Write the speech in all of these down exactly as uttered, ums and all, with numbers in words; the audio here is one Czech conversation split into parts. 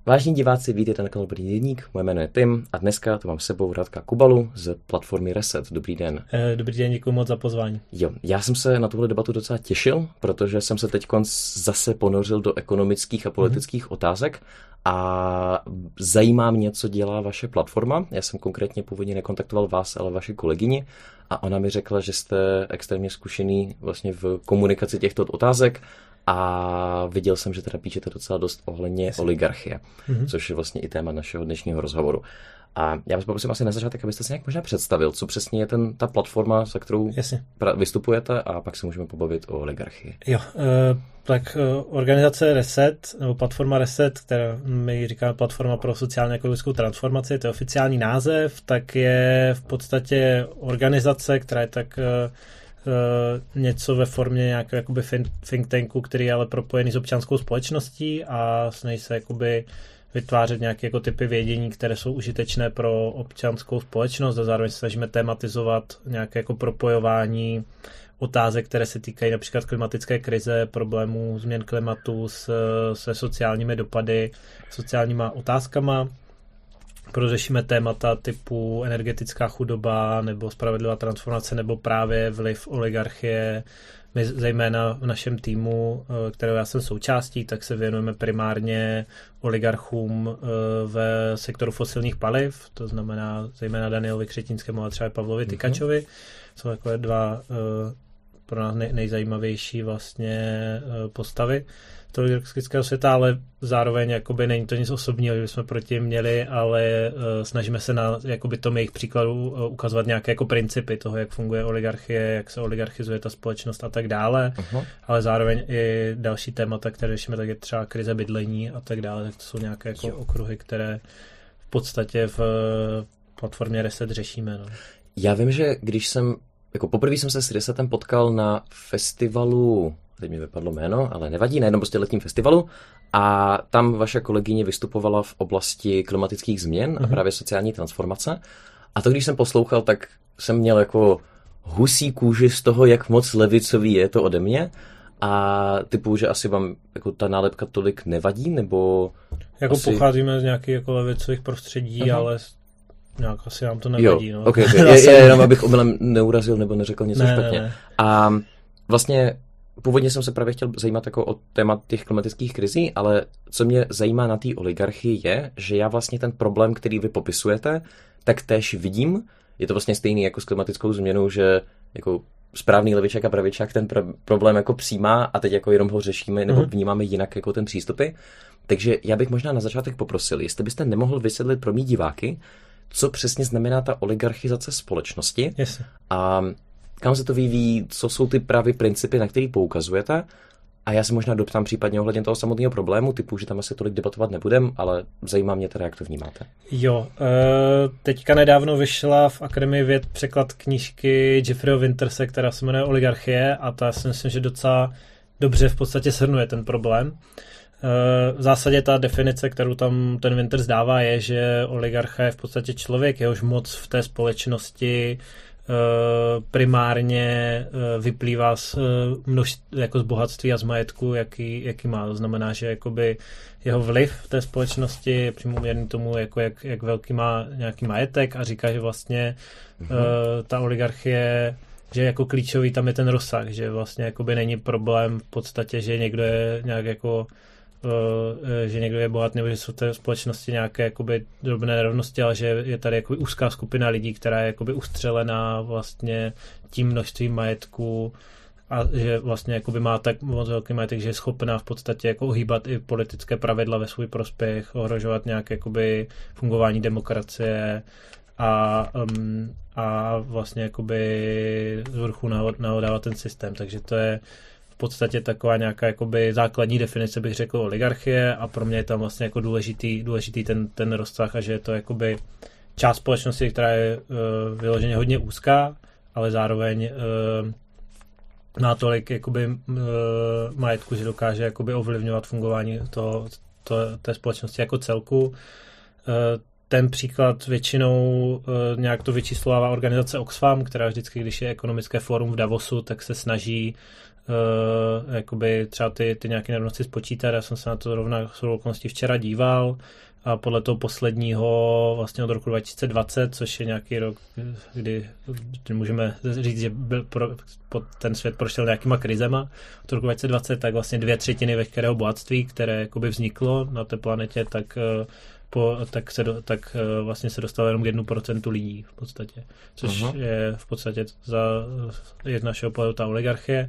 Vážení diváci, vítejte na kanálu Dobrý deník, moje jméno je Tim a dneska tu mám s sebou Radka Kubalu z platformy Reset. Dobrý den. Dobrý den, děkuji moc za pozvání. Jo, já jsem se na tuhle debatu docela těšil, protože jsem se teď zase ponořil do ekonomických a politických mm-hmm. otázek a zajímá mě, co dělá vaše platforma. Já jsem konkrétně původně nekontaktoval vás, ale vaši kolegyni a ona mi řekla, že jste extrémně zkušený vlastně v komunikaci těchto otázek. A viděl jsem, že teda píšete docela dost ohledně Jasně. oligarchie, mm-hmm. což je vlastně i téma našeho dnešního rozhovoru. A já vás poprosím asi na začátek, abyste se nějak možná představil, co přesně je ten, ta platforma, se kterou pra- vystupujete, a pak se můžeme pobavit o oligarchii. Jo, uh, tak uh, organizace Reset, nebo platforma Reset, která my říkáme platforma pro sociálně ekologickou transformaci, to je oficiální název, tak je v podstatě organizace, která je tak... Uh, Uh, něco ve formě nějakého jakoby think tanku, který je ale propojený s občanskou společností a snaží se jakoby vytvářet nějaké jako typy vědění, které jsou užitečné pro občanskou společnost a zároveň se snažíme tematizovat nějaké jako propojování otázek, které se týkají například klimatické krize, problémů změn klimatu s, se sociálními dopady, sociálníma otázkama. Prořešíme témata typu energetická chudoba nebo spravedlivá transformace nebo právě vliv oligarchie. My zejména v našem týmu, kterého já jsem součástí, tak se věnujeme primárně oligarchům ve sektoru fosilních paliv, to znamená zejména Danielovi Křetínskému a třeba Pavlovi Tykačovi. Jsou takové dva pro nás nejzajímavější vlastně postavy toho oligarchického světa, ale zároveň jakoby není to nic osobního, že bychom proti měli, ale uh, snažíme se na jakoby tom jejich příkladu uh, ukazovat nějaké jako principy toho, jak funguje oligarchie, jak se oligarchizuje ta společnost a tak dále, uh-huh. ale zároveň i další témata, které řešíme, tak je třeba krize bydlení a tak dále, tak to jsou nějaké jako okruhy, které v podstatě v uh, platformě Reset řešíme. No. Já vím, že když jsem, jako poprvé jsem se s Resetem potkal na festivalu, teď mi vypadlo jméno, ale nevadí, na jednom prostě letním festivalu a tam vaše kolegyně vystupovala v oblasti klimatických změn a právě sociální transformace. A to, když jsem poslouchal, tak jsem měl jako husí kůži z toho, jak moc levicový je to ode mě a typu, že asi vám jako ta nálepka tolik nevadí, nebo... Jako asi... pocházíme z nějakých jako levicových prostředí, uh-huh. ale... nějak asi nám to nevadí. Jo, no. okay, okay. je, je, jenom abych omylem neurazil nebo neřekl něco ne, špatně. Ne, ne. A vlastně původně jsem se právě chtěl zajímat jako o téma těch klimatických krizí, ale co mě zajímá na té oligarchii je, že já vlastně ten problém, který vy popisujete, tak též vidím. Je to vlastně stejný jako s klimatickou změnou, že jako správný levičák a pravičák ten pro- problém jako přijímá a teď jako jenom ho řešíme nebo vnímáme jinak jako ten přístupy. Takže já bych možná na začátek poprosil, jestli byste nemohl vysvětlit pro mý diváky, co přesně znamená ta oligarchizace společnosti yes. a kam se to vyvíjí, co jsou ty právě principy, na který poukazujete. A já se možná doptám případně ohledně toho samotného problému, typu, že tam asi tolik debatovat nebudem, ale zajímá mě teda, jak to vnímáte. Jo, teďka nedávno vyšla v Akademii věd překlad knížky Jeffreyho Winterse, která se jmenuje Oligarchie a ta si myslím, že docela dobře v podstatě shrnuje ten problém. V zásadě ta definice, kterou tam ten Winters dává, je, že oligarcha je v podstatě člověk, jehož moc v té společnosti primárně vyplývá z množství, jako z bohatství a z majetku, jaký, jaký má. To znamená, že jakoby jeho vliv v té společnosti je přímo měrný tomu, jako jak, jak velký má nějaký majetek a říká, že vlastně mm-hmm. ta oligarchie, že jako klíčový tam je ten rozsah, že vlastně jakoby není problém v podstatě, že někdo je nějak jako že někdo je bohat, nebo že jsou v té společnosti nějaké jakoby drobné nerovnosti, ale že je tady jakoby úzká skupina lidí, která je jakoby ustřelená vlastně tím množstvím majetku a že vlastně jakoby má tak moc velký majetek, že je schopná v podstatě jako ohýbat i politické pravidla ve svůj prospěch, ohrožovat nějaké jakoby fungování demokracie a, um, a vlastně jakoby z vrchu nahodávat ten systém, takže to je v podstatě taková nějaká jakoby základní definice, bych řekl, oligarchie a pro mě je tam vlastně jako důležitý, důležitý ten, ten rozsah a že je to jakoby část společnosti, která je uh, vyloženě hodně úzká, ale zároveň uh, má tolik jakoby uh, majetku, že dokáže jakoby ovlivňovat fungování to, to, té společnosti jako celku. Uh, ten příklad většinou uh, nějak to vyčíslovává organizace Oxfam, která vždycky, když je ekonomické fórum v Davosu, tak se snaží uh, jakoby třeba ty, ty nějaké nerovnosti spočítat. Já jsem se na to rovna s okolností včera díval a podle toho posledního vlastně od roku dva tisíce dvacet, což je nějaký rok, kdy, kdy můžeme říct, že byl pro, ten svět prošel nějakýma krizema. Od roku dva tisíce dvacet tak vlastně dvě třetiny veškerého bohatství, které jakoby vzniklo na té planetě, tak Po, tak, se do, tak vlastně se dostalo jenom k jednu procentu lidí v podstatě, což uh-huh. je v podstatě za je z našeho pohledu ta oligarchie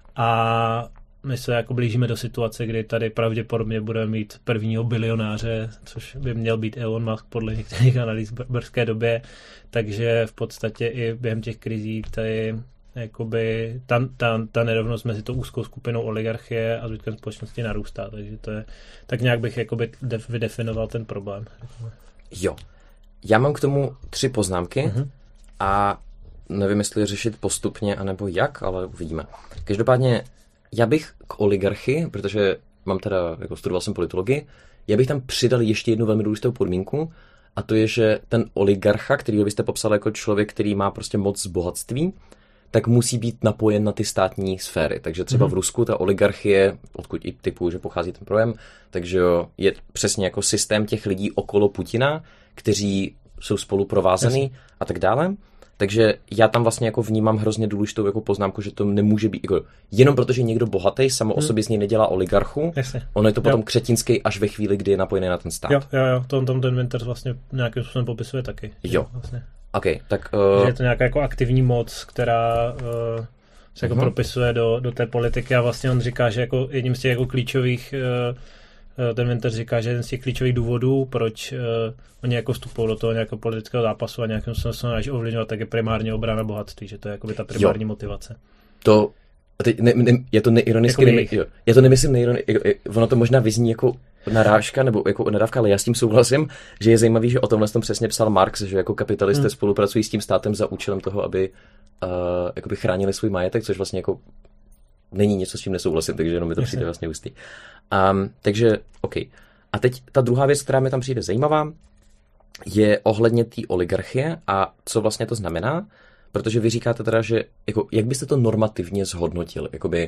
a my se jako blížíme do situace, kdy tady pravděpodobně budeme mít prvního bilionáře, což by měl být Elon Musk podle některých analýz v brzké době, takže v podstatě i během těch krizí tady jakoby ta, ta, ta nerovnost mezi tou úzkou skupinou oligarchie a zbytkem společnosti narůstá, takže to je, tak nějak bych jakoby def, vydefinoval ten problém. Jo. Já mám k tomu tři poznámky uh-huh. a nevím, jestli řešit postupně, anebo jak, ale uvidíme. Každopádně já bych k oligarchii, protože mám teda, jako studoval jsem politologii, já bych tam přidal ještě jednu velmi důležitou podmínku, a to je, že ten oligarcha, který byste popsal jako člověk, který má prostě moc z bohatství, tak musí být napojen na ty státní sféry. Takže třeba mm-hmm. v Rusku ta oligarchie, odkud i typu, že pochází ten projem, takže jo, je přesně jako systém těch lidí okolo Putina, kteří jsou spolu provázaný Jasně. a tak dále. Takže já tam vlastně jako vnímám hrozně důležitou jako poznámku, že to nemůže být jako, jenom protože někdo bohatý samo o sobě z něj nedělá oligarchu. Jasně. Ono je to potom jo. křetinský až ve chvíli, kdy je napojený na ten stát. Jo, jo, jo. To tom ten Winters vlastně nějakým způsobem popisuje taky. Jo. Vlastně. OK, tak... Uh... Že je to nějaká jako aktivní moc, která uh, se jako uh-huh. propisuje do, do té politiky a vlastně on říká, že jako jedním z těch jako klíčových uh, ten Winters říká, že jeden z těch klíčových důvodů, proč uh, oni jako vstupují do toho nějakého politického zápasu a nějakým způsobem se snaží ovlivňovat, tak je primárně obrana bohatství, že to je jakoby ta primární jo. motivace. To, teď ne, ne, je to neironicky, jako ne, já to nemyslím neironicky, ono to možná vyzní jako narážka nebo jako nadávka, ale já s tím souhlasím, že je zajímavý, že o tomhle tom přesně psal Marx, že jako kapitalisté hmm. spolupracují s tím státem za účelem toho, aby uh, jakoby chránili svůj majetek, což vlastně jako není něco, s čím nesouhlasím, takže jenom mi to Jasně. přijde vlastně hustý. Um, takže, OK. A teď ta druhá věc, která mi tam přijde zajímavá, je ohledně té oligarchie a co vlastně to znamená, protože vy říkáte teda, že jako, jak byste to normativně zhodnotil? Jakoby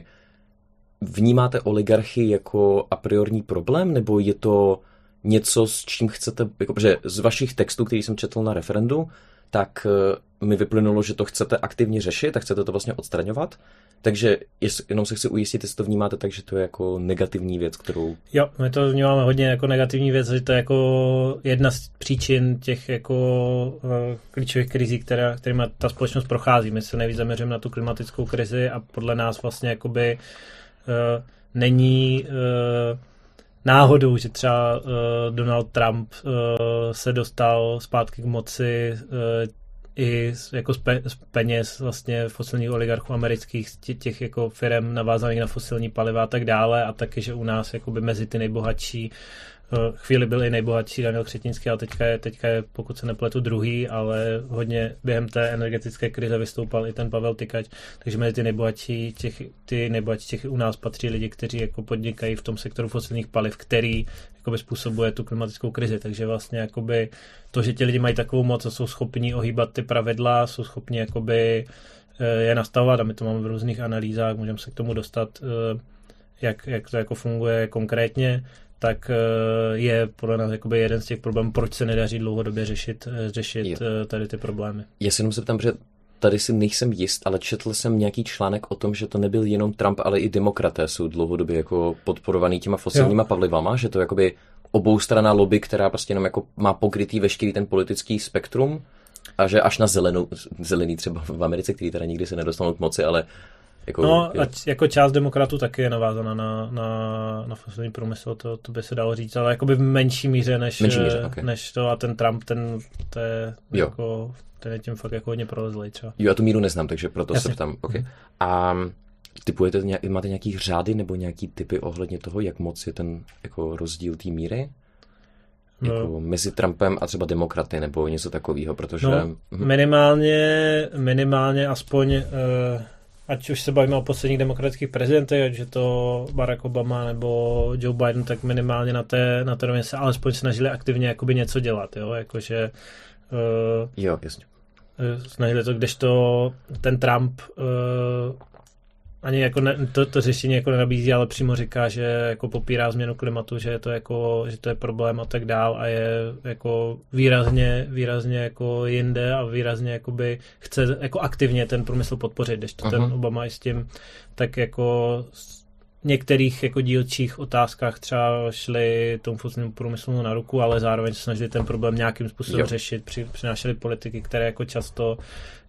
vnímáte oligarchii jako a priorní problém, nebo je to něco, s čím chcete, jako, protože z vašich textů, který jsem četl na referendu, tak uh, mi vyplynulo, že to chcete aktivně řešit a chcete to vlastně odstraňovat. Takže jest, jenom se chci ujistit, jestli to vnímáte tak, že to je jako negativní věc, kterou... Jo, my to vnímáme hodně jako negativní věc, že to je jako jedna z příčin těch jako uh, klíčových krizí, která, kterými ta společnost prochází. My se nejvíc zaměřujeme na tu klimatickou krizi a podle nás vlastně jakoby uh, není uh, náhodou, že třeba uh, Donald Trump uh, se dostal zpátky k moci uh, i jako z, pe, z peněz vlastně fosilních oligarchů amerických, těch, těch jako firem navázaných na fosilní paliva a tak dále a taky, že u nás jakoby mezi ty nejbohatší chvíli byl i nejbohatší Daniel Křetínský, ale teďka je, teďka je, pokud se nepletu, druhý, ale hodně během té energetické krize vystoupal i ten Pavel Tykač, takže mezi ty nejbohatší těch, ty nejbohatší těch u nás patří lidi, kteří jako podnikají v tom sektoru fosilních paliv, který jakoby způsobuje tu klimatickou krizi, takže vlastně jakoby to, že ti lidi mají takovou moc a jsou schopní ohýbat ty pravidla, jsou schopni jakoby je nastavovat a my to máme v různých analýzách, můžeme se k tomu dostat, jak, jak to jako funguje konkrétně, tak je podle nás jakoby jeden z těch problémů, proč se nedaří dlouhodobě řešit, řešit jo. tady ty problémy. Já si jenom se ptám, že tady si nejsem jist, ale četl jsem nějaký článek o tom, že to nebyl jenom Trump, ale i demokraté jsou dlouhodobě jako podporovaný těma fosilníma jo. palivama, že to jakoby oboustranná lobby, která prostě jenom jako má pokrytý veškerý ten politický spektrum a že až na zelenou, zelený třeba v Americe, který teda nikdy se nedostanou k moci, ale jako, no, ať jako část demokratů taky je navázaná na, na, na fosilní průmysl, to, to by se dalo říct, ale jakoby v menší míře než, menší míře, okay. než to a ten Trump, ten, to je jako, ten je tím fakt jako hodně prolezlej třeba. Jo, já tu míru neznám, takže proto Jasně. se ptám. Okay. A typujete, máte nějaký řády nebo nějaký typy ohledně toho, jak moc je ten jako rozdíl té míry? No. Jako mezi Trumpem a třeba demokraty nebo něco takového, protože... No, minimálně, minimálně aspoň... Uh, ať už se bavíme o posledních demokratických prezidentech, ať je to Barack Obama nebo Joe Biden, tak minimálně na té, na té rovině se alespoň snažili aktivně jakoby něco dělat, jo, jakože uh, jo, jasně. snažili to, kdežto ten Trump uh, ani jako ne, to, to řešení jako nenabízí, ale přímo říká, že jako popírá změnu klimatu, že je to jako, že to je problém a tak dál a je jako výrazně, výrazně jako jinde a výrazně jakoby chce jako aktivně ten průmysl podpořit, když to uh-huh. ten Obama i s tím tak jako některých jako dílčích otázkách třeba šli tomu fosilnímu průmyslu na ruku, ale zároveň se snažili ten problém nějakým způsobem jo. řešit. Při, přinášeli politiky, které jako často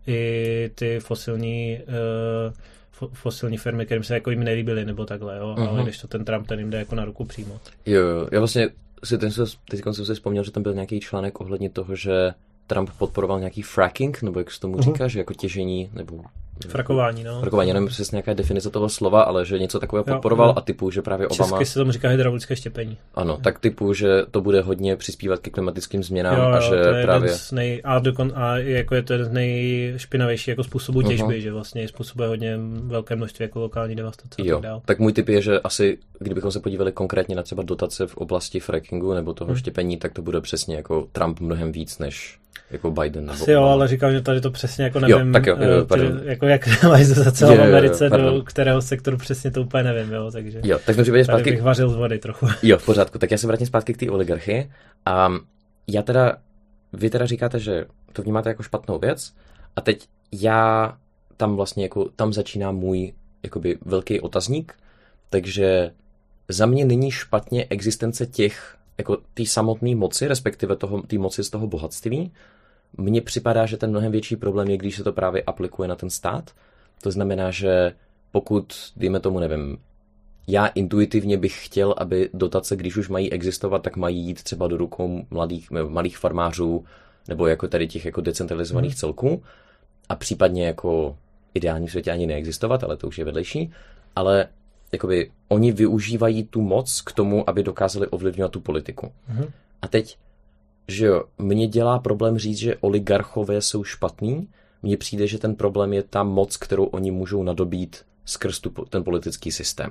i ty fosilní uh, fo, fosilní firmy, kterým se jako jim nelíbily, nebo takhle, jo? Uh-huh. Ale když to ten Trump, ten jim jde jako na ruku přímo. Jo, jo. Já vlastně si ten, teď jsem si vzpomněl, že tam byl nějaký článek ohledně toho, že Trump podporoval nějaký fracking, nebo jak se tomu říká, uh-huh. že jako těžení, nebo frakování, no. Frakování, nevím přesně nějaká definice toho slova, ale že něco takového podporoval jo, jo. a typu, že právě Obama... Česky se tomu říká hydraulické štěpení. Ano, tak typu, že to bude hodně přispívat ke klimatickým změnám jo, jo, a že to je právě... Nej... A, dokon... a jako je to jeden z nejšpinavějších jako způsobů těžby, uh-huh. že vlastně způsobuje hodně velké množství jako lokální devastace a tak dál. Tak můj tip je, že asi, kdybychom se podívali konkrétně na třeba dotace v oblasti frackingu nebo toho hmm. štěpení, tak to bude přesně jako Trump mnohem víc než jako Biden. Asi jo, ale říkám, že tady to přesně jako nevím, jo, tak jo, jo, ty, jako jak mají za celou je, Americe, jo, do kterého sektoru přesně to úplně nevím, jo, takže jo, tak tady zpátky... bych vařil z vody trochu. Jo, v pořádku, tak já se vrátím zpátky k té oligarchii a já teda, vy teda říkáte, že to vnímáte jako špatnou věc a teď já tam vlastně jako, tam začíná můj jakoby velký otazník, takže za mě není špatně existence těch, jako té samotné moci, respektive toho, té moci z toho bohatství. Mně připadá, že ten mnohem větší problém je, když se to právě aplikuje na ten stát. To znamená, že pokud, dejme tomu, nevím, já intuitivně bych chtěl, aby dotace, když už mají existovat, tak mají jít třeba do rukou mladých, malých farmářů nebo jako tady těch jako decentralizovaných hmm. celků a případně jako ideální světě ani neexistovat, ale to už je vedlejší, ale jakoby oni využívají tu moc k tomu, aby dokázali ovlivňovat tu politiku. Mm-hmm. A teď, že jo, mně dělá problém říct, že oligarchové jsou špatný, mně přijde, že ten problém je ta moc, kterou oni můžou nadobít skrz tu, ten politický systém.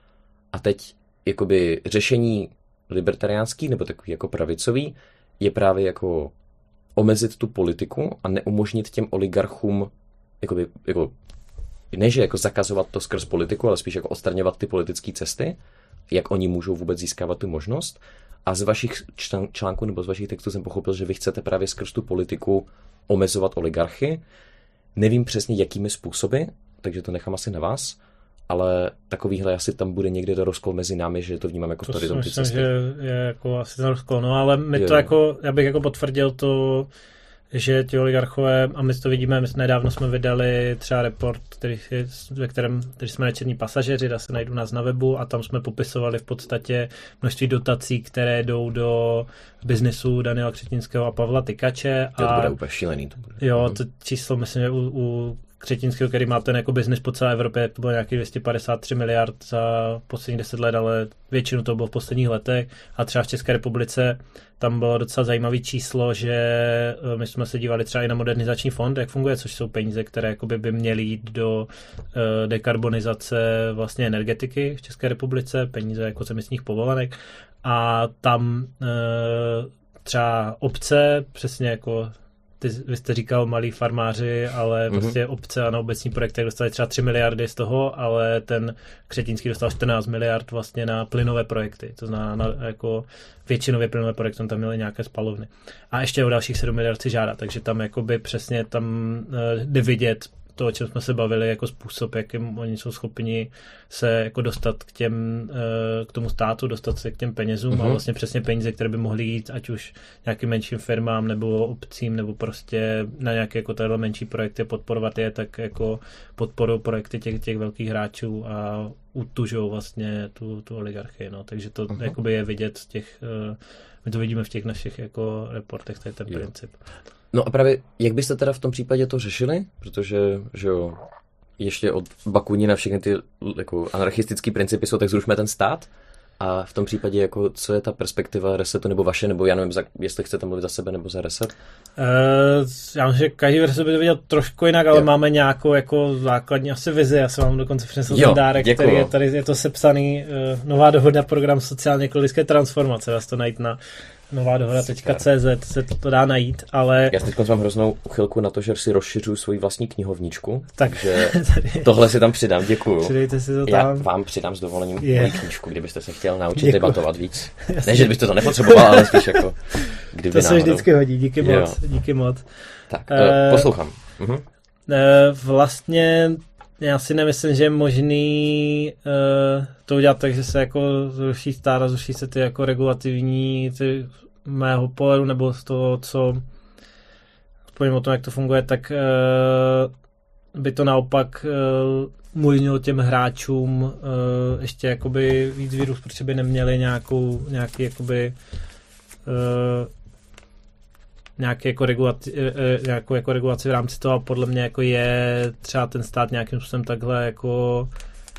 A teď, jakoby řešení libertariánský, nebo takový jako pravicový, je právě jako omezit tu politiku a neumožnit těm oligarchům jakoby, jako ne, že jako zakazovat to skrz politiku, ale spíš jako odstraňovat ty politické cesty, jak oni můžou vůbec získávat tu možnost. A z vašich článků nebo z vašich textů jsem pochopil, že vy chcete právě skrz tu politiku omezovat oligarchy. Nevím přesně, jakými způsoby, takže to nechám asi na vás, ale takovýhle asi tam bude někde to rozkol mezi námi, že to vnímám jako to tady myslím, že je jako asi ten rozkol, no ale my jo. to jako, já bych jako potvrdil to, že ti oligarchové, a my to vidíme, my nedávno jsme vydali třeba report, který, ve kterém který jsme nečerní pasažeři, dá se najít u nás na webu a tam jsme popisovali v podstatě množství dotací, které jdou do biznesu Daniela Křetínského a Pavla Tykače. A, to bude úplně šílený. To bude. Jo, to číslo, myslím, že u, u Křetínského, který má ten jako biznis po celé Evropě, to bylo nějaký dvě stě padesát tři miliard za posledních deset let, ale většinu to bylo v posledních letech a třeba v České republice tam bylo docela zajímavé číslo, že my jsme se dívali třeba i na modernizační fond, jak funguje, což jsou peníze, které jakoby by měly jít do uh, dekarbonizace vlastně energetiky v České republice, peníze jako z emisních povolenek a tam uh, třeba obce, přesně jako ty, vy jste říkal malí farmáři, ale mm-hmm. prostě obce a na obecní projektech dostali třeba tři miliardy z toho, ale ten Křetínský dostal čtrnáct miliard vlastně na plynové projekty. To znamená, na, jako většinově plynové projekty, tam měly nějaké spalovny. A ještě o dalších sedm miliard si žádá, takže tam jakoby přesně tam uh, jde vidět to, o čem jsme se bavili, jako způsob, jakým oni jsou schopni se jako dostat k těm, k tomu státu, dostat se k těm penězům uh-huh. a vlastně přesně peníze, které by mohly jít ať už nějakým menším firmám nebo obcím, nebo prostě na nějaké jako tyhle menší projekty podporovat je, tak jako podporují projekty těch, těch velkých hráčů a utužou vlastně tu, tu oligarchii, no. Takže to uh-huh. jakoby je vidět z těch, my to vidíme v těch našich jako reportech, to je ten jo. princip. No a právě, jak byste teda v tom případě to řešili? Protože, že jo, ještě od Bakuní na všechny ty jako anarchistické principy jsou, tak zrušme ten stát. A v tom případě, jako, co je ta perspektiva Resetu nebo vaše, nebo já nevím, za, jestli chcete mluvit za sebe nebo za Reset? Uh, já myslím, že každý Reset by to viděl trošku jinak, ale jo. máme nějakou jako základní asi vizi. Já jsem vám dokonce přinesl ten dárek, děkuju. Který je tady, je to sepsaný uh, nová dohoda program sociálně ekologické transformace. Dá se to najít na nová dohoda tečka cé zet se to, to dá najít, ale... Já teď mám hroznou uchylku na to, že si rozšiřuju svoji vlastní knihovničku, tak, takže tohle si tam přidám, děkuju. Přidejte si to tam. Já vám přidám s dovolením je. moji knížku, kdybyste se chtěl naučit Děkuju. Debatovat víc. Ne, že byste to nepotřeboval, ale spíš jako kdyby to se náhodou. Vždycky hodí, díky Jo. moc, díky moc. Tak, uh, poslouchám. Uh-huh. Uh, vlastně já si nemyslím, že je možný uh, to udělat tak, že se jako zruší stát a zruší se ty jako regulativní ty mého pohledu, nebo z toho, co povím o tom, jak to funguje, tak uh, by to naopak uh, umožnilo těm hráčům uh, ještě jakoby víc vírus, protože by neměli nějakou, nějaký jakoby uh, nějaký jako regulaci, nějakou jako regulaci v rámci toho a podle mě jako je třeba ten stát nějakým způsobem takhle jako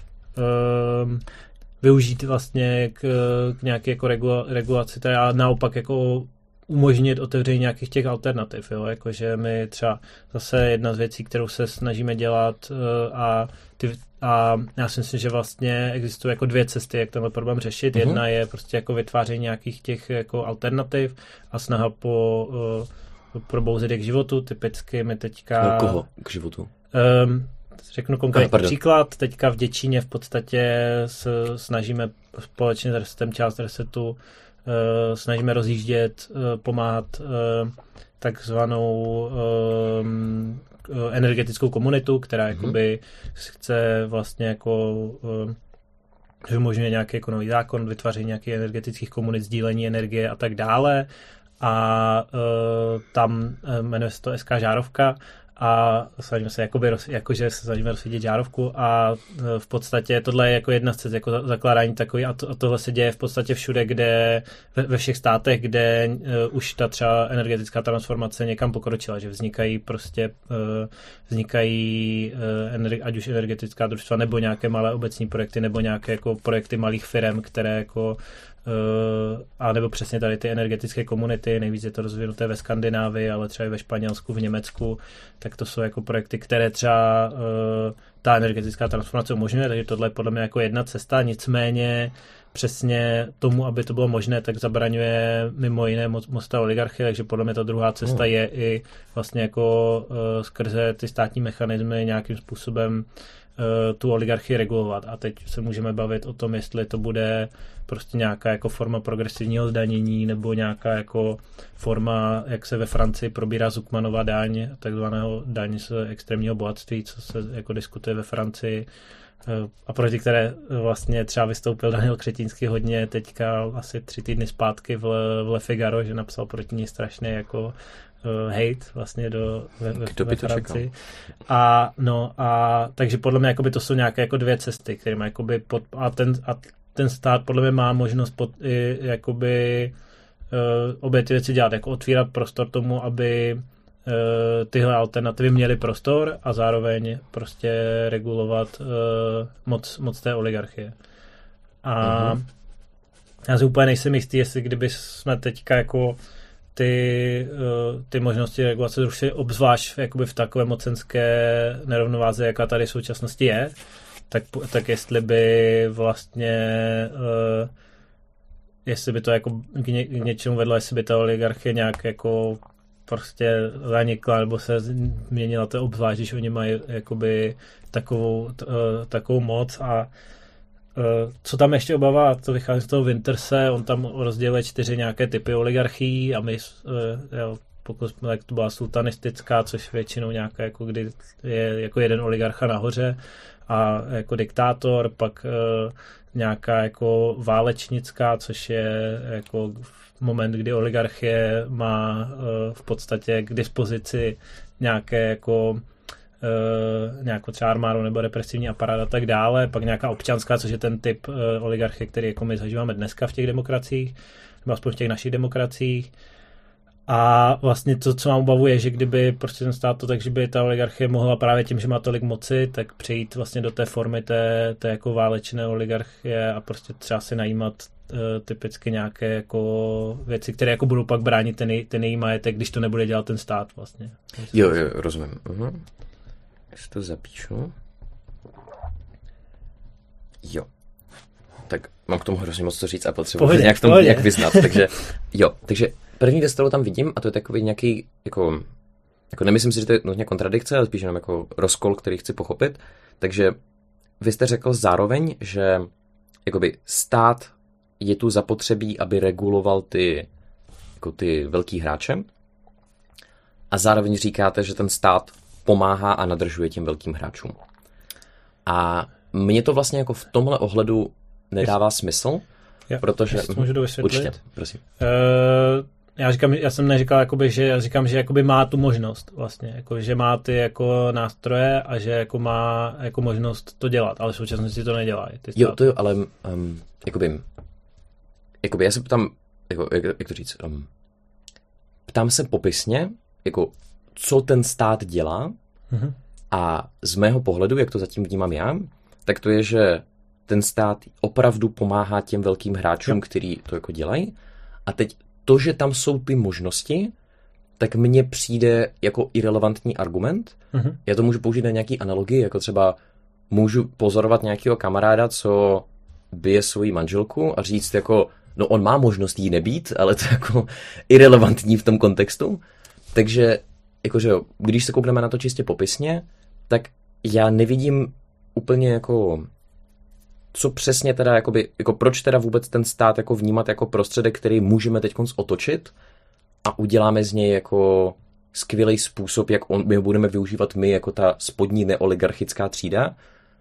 um, využít vlastně k, k nějaké jako regula, regulaci tady a naopak jako umožnit otevření nějakých těch alternativ, jo, jakože my třeba zase jedna z věcí, kterou se snažíme dělat a, ty, a já si myslím, že vlastně existují jako dvě cesty, jak tenhle problém řešit. Mm-hmm. Jedna je prostě jako vytváření nějakých těch jako alternativ a snaha po uh, probouzet je k životu, typicky my teďka... No, koho k životu? Um, řeknu konkrétní ah, příklad, teďka v Děčíně v podstatě s, snažíme společně s Resetem, část Resetu, Uh, snažíme rozjíždět, uh, pomáhat uh, takzvanou um, energetickou komunitu, která mm-hmm. jakoby chce vlastně jako uh, vymožňuje nějaký jako nový zákon, vytváření nějakých energetických komunit, sdílení energie a tak dále. A uh, tam uh, jmenuje se to es ká Žárovka a snažíme se jakoby, jakože se snažíme rozsvítit žárovku a v podstatě tohle je jako jedna z cest jako zakládání takový a, to, a tohle se děje v podstatě všude, kde ve, ve všech státech, kde uh, už ta třeba energetická transformace někam pokročila, že vznikají prostě uh, vznikají uh, energi- ať už energetická družstva nebo nějaké malé obecní projekty nebo nějaké jako projekty malých firem, které jako Uh, a nebo přesně tady ty energetické komunity, nejvíc je to rozvinuté ve Skandinávii, ale třeba i ve Španělsku, v Německu, tak to jsou jako projekty, které třeba uh, ta energetická transformace umožňuje, takže tohle je podle mě jako jedna cesta, nicméně přesně tomu, aby to bylo možné, tak zabraňuje mimo jiné moc, moc ta oligarchie, takže podle mě ta druhá cesta je i vlastně jako uh, skrze ty státní mechanismy nějakým způsobem tu oligarchii regulovat. A teď se můžeme bavit o tom, jestli to bude prostě nějaká jako forma progresivního zdanění nebo nějaká jako forma, jak se ve Francii probírá Zuckmannova daň, takzvaného daň z extrémního bohatství, co se jako diskutuje ve Francii a proti které vlastně třeba vystoupil Daniel Křetínský hodně teďka asi tři týdny zpátky v Le, v Le Figaro, že napsal proti ní strašně jako Uh, hate vlastně do ve, ve, ve Francii. A no a takže podle mě jakoby to jsou nějaké jako dvě cesty, které má jakoby pod, a ten a ten stát podle mě má možnost pod, i, jakoby uh, obě ty věci dělat, jako otvírat prostor tomu, aby uh, tyhle alternativy měly prostor a zároveň prostě regulovat uh, moc, moc té oligarchie. A uh-huh. já si úplně nejsem jistý, jestli kdyby jsme teďka jako ty, ty možnosti regulace zrušily, obzvlášť jakoby v takové mocenské nerovnováze, jaká tady v současnosti je, tak, tak jestli by vlastně uh, jestli by to jako k, ně, k něčemu vedlo, jestli by ta oligarchie nějak jako prostě zanikla, nebo se změnila to obzvlášť, když oni mají jakoby takovou, t, uh, takovou moc a co tam ještě obava, to vychází z toho Winterse, on tam rozděluje čtyři nějaké typy oligarchií a my, jo, pokud tak to byla sultanistická, což většinou nějaká, jako kdy je jako jeden oligarcha nahoře a jako diktátor, pak uh, nějaká jako válečnická, což je jako moment, kdy oligarchie má uh, v podstatě k dispozici nějaké jako Uh, nějakou třeba armádu nebo represivní aparát a tak dále, pak nějaká občanská, což je ten typ uh, oligarchie, který jako my zažíváme dneska v těch demokraciích, nebo aspoň v těch našich demokraciích. A vlastně to, co mám obavu, je, že kdyby prostě ten stát to tak, že by ta oligarchie mohla právě tím, že má tolik moci, tak přejít vlastně do té formy té, té jako válečné oligarchie a prostě třeba si najímat uh, typicky nějaké jako věci, které jako budou pak bránit ten, ten její majetek, když to nebude dělat ten stát vlastně. Jo, jo, rozumím. Uh-huh. Já si to zapíšu. Jo. Tak mám k tomu hrozně moc co říct a potřebuji se nějak v tom nějak vyznat, takže jo, takže první věc, kterou tam vidím, a to je takový nějaký, jako, jako nemyslím si, že to je nutně kontradikce, ale spíš jenom jako rozkol, který chci pochopit, takže vy jste řekl zároveň, že jakoby stát je tu zapotřebí, aby reguloval ty, jako ty velký hráče, a zároveň říkáte, že ten stát pomáhá a nadržuje těm velkým hráčům. A mně to vlastně jako v tomhle ohledu nedává Jest... smysl, já, protože... Já můžu to vysvětlit? Určitě, prosím. Uh, já, říkám, já jsem neříkal, jakoby, že já říkám, že jakoby má tu možnost vlastně, jako, že má ty jako nástroje a že jako má jako možnost to dělat, ale v současnosti to nedělá. Jo, to jo, ale um, jakoby, jakoby já se ptám, jako, jak, jak to říct, um, ptám se popisně, jako, co ten stát dělá, mm-hmm. a z mého pohledu, jak to zatím vnímám já, tak to je, že ten stát opravdu pomáhá těm velkým hráčům, jo. který to jako dělají. A teď to, že tam jsou ty možnosti, tak mně přijde jako irelevantní argument. Mm-hmm. Já to můžu použít na nějaký analogii, jako třeba můžu pozorovat nějakého kamaráda, co bije svoji manželku a říct jako, no on má možnost jí nebít, ale to je jako irelevantní v tom kontextu. Takže jakože jo, když se koukneme na to čistě popisně, tak já nevidím úplně jako, co přesně teda, jakoby, jako proč teda vůbec ten stát jako vnímat jako prostředek, který můžeme teď otočit a uděláme z něj jako skvělý způsob, jak on, my ho budeme využívat my jako ta spodní neoligarchická třída,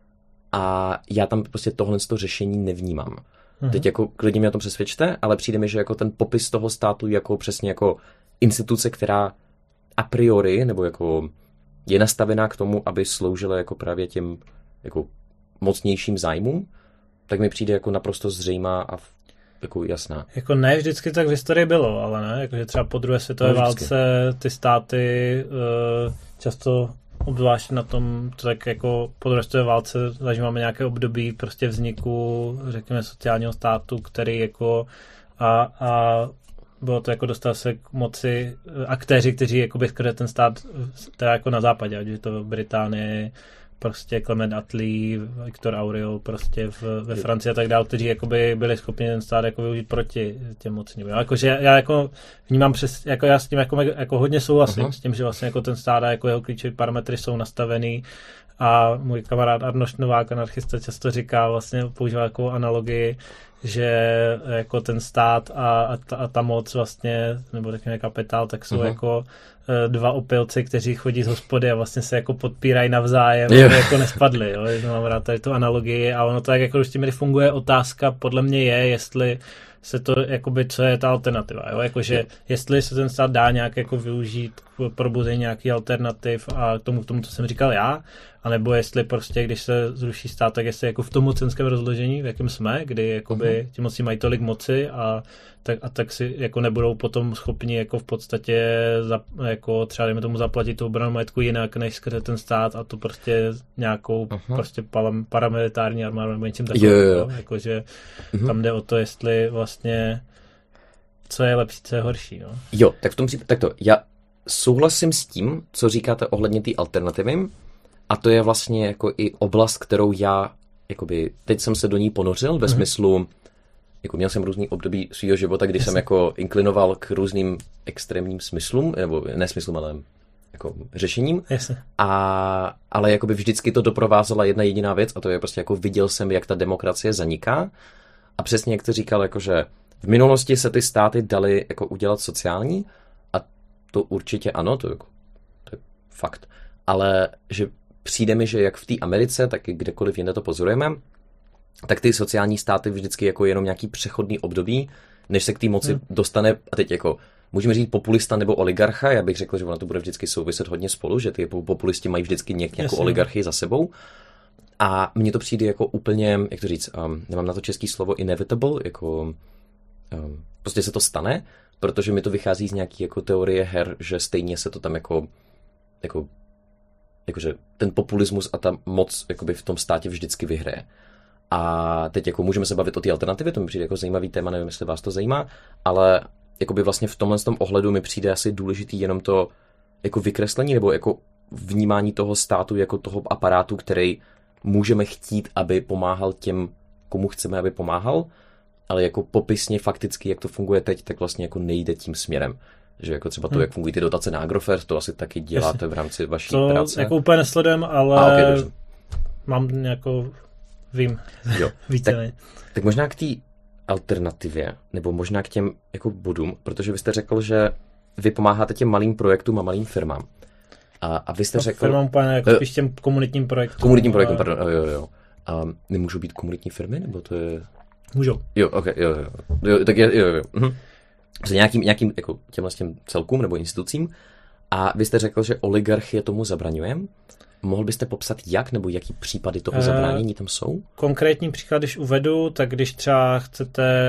a já tam prostě tohle z toho řešení nevnímám. Mhm. Teď jako klidně mě o tom přesvědčte, ale přijde mi, že jako ten popis toho státu jako přesně jako instituce, která a priori, nebo jako je nastavená k tomu, aby sloužila jako právě těm jako mocnějším zájmům, tak mi přijde jako naprosto zřejmá a jako jasná. Jako ne vždycky tak v historii bylo, ale ne, jakože třeba po druhé světové no, válce ty státy uh, často obzvlášť na tom, tak jako po druhé světové válce zažíváme nějaké období prostě vzniku, řekněme, sociálního státu, který jako a, a bylo to jako dostal se k moci aktéři, kteří jakoby skrze ten stát, teda jako na západě, ať je to v Británii, prostě Clement Attlee, Victor Auriol, prostě v, ve Francii a tak dále, kteří jakoby byli schopni ten stát jako využít proti těm mocným. Jakože já jako vnímám přes, jako já s tím jako, jako hodně souhlasím, uh-huh. s tím, že vlastně jako ten stát a jako jeho klíčové parametry jsou nastavený, a můj kamarád Arnošt Novák, anarchista, často říká, vlastně používá jako analogii, že jako ten stát a, a, ta, a ta moc vlastně, nebo řekněme kapitál, tak jsou uh-huh. jako uh, dva opilci, kteří chodí z hospody a vlastně se jako podpírají navzájem, aby jako nespadli. Jo? Mám rád tady tu analogii a ono to tak jako už tím funguje. Otázka podle mě je, jestli se to, jakoby, co je ta alternativa. Jo? Jakože, yeah. jestli se ten stát dá nějak jako využít k probuzení nějaký alternativ a k tomu, k tomu, co jsem říkal já, anebo jestli prostě, když se zruší stát, tak jestli jako v tom mocenském rozložení, v jakém jsme, kdy jakoby uh-huh. ti moci mají tolik moci a tak, a tak si jako nebudou potom schopni jako v podstatě za, jako třeba dejme tomu zaplatit tu obranu majetku jinak, než skrze ten stát, a to prostě nějakou uh-huh. prostě paramilitární armádu nebo něčím takovým. Yeah, yeah. Jakože uh-huh. tam jde o to, jestli vlastně co je lepší, co je horší. No? Jo, tak v tom případě, tak to, já souhlasím s tím, co říkáte ohledně té alternativy, a to je vlastně jako i oblast, kterou já, jakoby, teď jsem se do ní ponořil, ve mm-hmm. smyslu, jako měl jsem různý období svýho života, kdy Jasně. jsem jako inklinoval k různým extrémním smyslům, nebo ne smyslům, ale jako řešením. Jasně. A, ale jakoby vždycky to doprovázela jedna jediná věc, a to je prostě jako viděl jsem, jak ta demokracie zaniká. A přesně jak ty říkal, jakože v minulosti se ty státy daly jako udělat sociální, a to určitě ano, to, jako, to je fakt. Ale že přijde mi, že jak v té Americe, tak i kdekoliv jinde to pozorujeme, tak ty sociální státy vždycky jako jenom nějaký přechodný období, než se k té moci hmm. dostane, a teď jako můžeme říct populista nebo oligarcha, já bych řekl, že ono to bude vždycky souviset hodně spolu, že ty populisti mají vždycky něk, nějakou Jasně. oligarchii za sebou. A mně to přijde jako úplně, jak to říct, um, nemám na to český slovo, inevitable, jako um, prostě se to stane, protože mi to vychází z nějaký jako teorie her, že stejně se to tam jako, jako jakože ten populismus a ta moc jakoby v tom státě vždycky vyhraje. A teď jako můžeme se bavit o té alternativě, to mi přijde jako zajímavý téma, nevím, jestli vás to zajímá, ale jakoby vlastně v tomhle tom ohledu mi přijde asi důležitý jenom to jako vykreslení nebo jako vnímání toho státu jako toho aparátu, který můžeme chtít, aby pomáhal těm komu chceme, aby pomáhal, ale jako popisně fakticky, jak to funguje teď, tak vlastně jako nejde tím směrem. Že jako třeba to, hmm. jak fungují ty dotace na Agrofert, to asi taky děláte Jasně. v rámci vaší to práce. To jako úplně nesledujem, ale A, okay, mám nějakou, vím, jo. více. Tak, tak možná k té alternativě, nebo možná k těm jako bodům, protože vy jste řekl, že vy pomáháte těm malým projektům a malým firmám. A, a vy jste no, řekl... Firmám úplně jako spíš těm komunitním projektům. Komunitním projektům, pardon, jo, jo, jo. A nemůžou být komunitní firmy, nebo to je... Můžou. Jo, ok, jo, jo. jo tak je, jo, jo. Mhm. S nějakým, nějakým jako těmhle těm celkům nebo institucím. A vy jste řekl, že oligarchie tomu zabraňuje. Mohl byste popsat, jak nebo jaký případy toho zabránění tam jsou? Konkrétní příklad, když uvedu, tak když třeba chcete